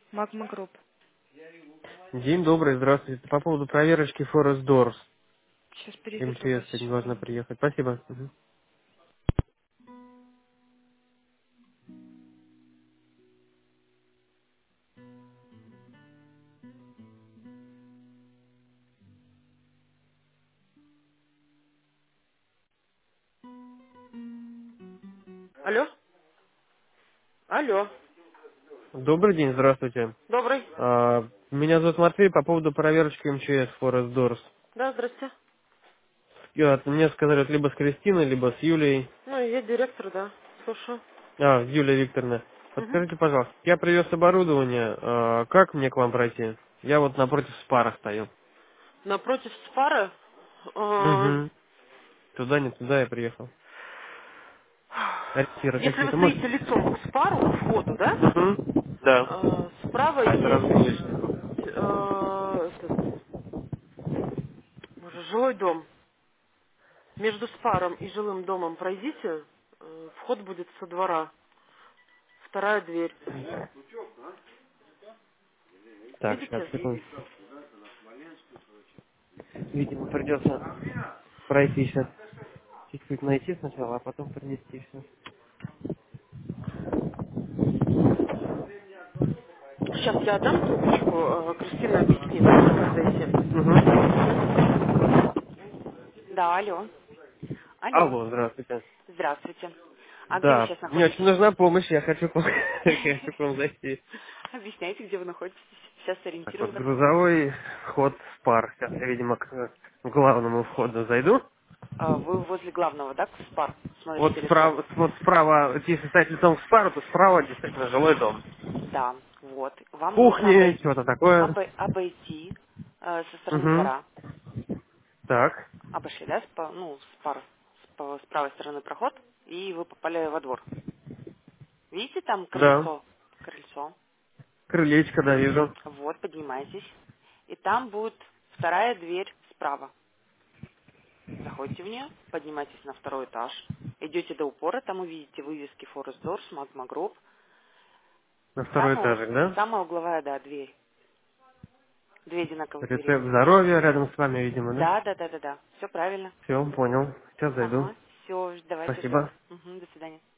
Магма Групп. День добрый, здравствуйте. По поводу проверочки Forest Doors. Сейчас переведу вас, МЧС сегодня должна секунду. приехать. Спасибо. Мгм. Алло? Алло. Добрый день, здравствуйте. Добрый. Меня зовут Матвей по поводу проверочки МЧС Forest Doors. Да, здрасте. Мне сказали, вот либо с Кристиной, либо с Юлией. Ну, я директор, да. Слушаю. Юлия Викторовна. Мгм. Подскажите, пожалуйста, я привез оборудование. Как мне к вам пройти? Я вот напротив Спара стою. Напротив Спары, э, Угу. Туда, не туда я приехал. Ориентиры если вы какие-то, может? стоите лицом к Спару, к входу, да? Угу. Да. Справа А это есть разгрузочный вход. этот, боже, жилой дом. Между Спаром и жилым домом пройдите, вход будет со двора. Вторая дверь. Так, сейчас, Видите? секунду. Видимо, придется пройти сейчас. Чуть-чуть найти сначала, а потом принести все. Сейчас я отдам трубочку, Кристина объяснит в процессе. Угу. Да, алло. Алло. Алло, здравствуйте. Здравствуйте. А где вы Да, сейчас мне очень находитесь? нужна помощь, я хочу к вам, хочу к вам зайти. Объясняйте, где вы находитесь. Сейчас Так вот, сориентирую вас. грузовой вход в пар. Сейчас я, видимо, к главному входу зайду. Вы возле главного, да, спар? Вот Смотрите лицом. справа, вот справа, если стать лицом к спару, то справа действительно жилой дом. Да, вот. Вам нужно Кухни, что-то такое. обойти со стороны Угу. двора. Так, Обошли, да, спар, с правой стороны проход, и вы попали во двор. Видите там да. крыльцо? Крыльцо. Крылечко, да, вижу. Вот, поднимайтесь. И там будет вторая дверь справа. Заходите в нее, поднимайтесь на второй этаж. Идете до упора, там увидите вывески Forest Doors, Magma Group. На второй Самая, этажик, да? самая угловая, да, дверь. Две одинаковых двери. Рецепт здоровья рядом с вами, видимо, да? Да, да, да, да, да. Все правильно. Все, понял. Сейчас зайду. Ага, все, давайте ждем. Спасибо. Мгм, до свидания.